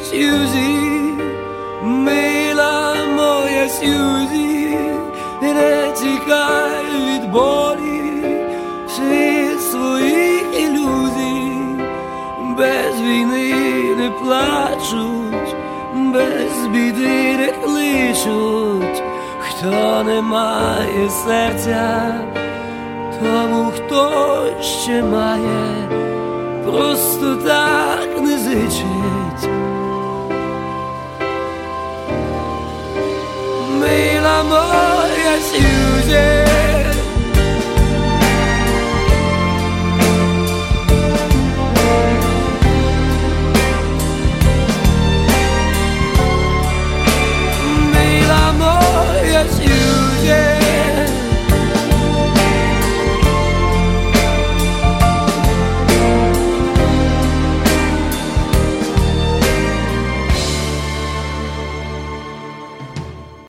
Сьюзі, мила моя Сьюзі, не тікай від болі, світ своїх ілюзій. Без війни не плачуть, без біди не кличуть. Хто не має серця, тому хто ще має, просто так не зичить. Мила моя Сьюзі,